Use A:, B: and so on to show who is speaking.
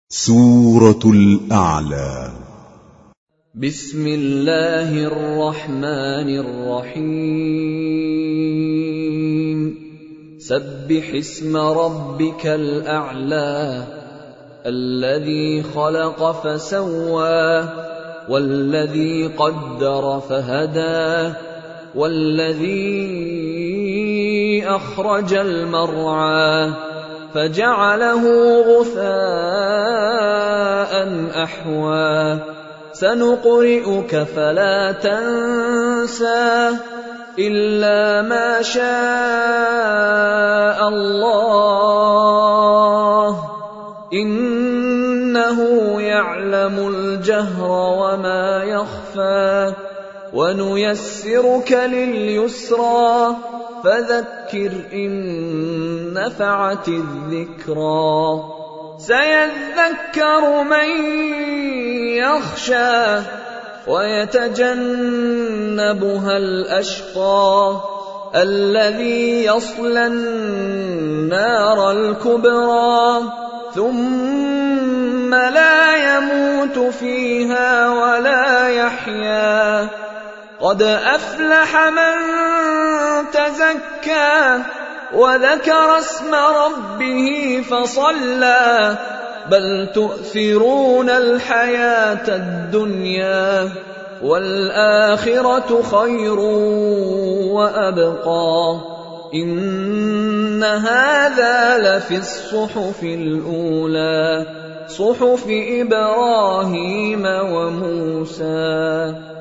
A: سورة الأعلى.
B: بسم الله الرحمن الرحيم. سبح اسم ربك الأعلى الذي خلق فسوى والذي قدر فهدى والذي أخرج المرعى فجعله غثاء أحوى سنقرئك فلا تنسى إلا ما شاء الله إنه يعلم الجهر وما يخفى ونيسرك لليسرى فذكر إن نفعت الذكرى سيذكر من يخشى ويتجنبها الأشقى الذي يصلى النار الكبرى ثم لا يموت فيها ولا يحيا قد أفلح من تزكى وذكر اسم ربه فصلى بل تؤثرون الحياة الدنيا والآخرة خير وأبقى إن هذا لفي الصحف الأولى صحف إبراهيم وموسى.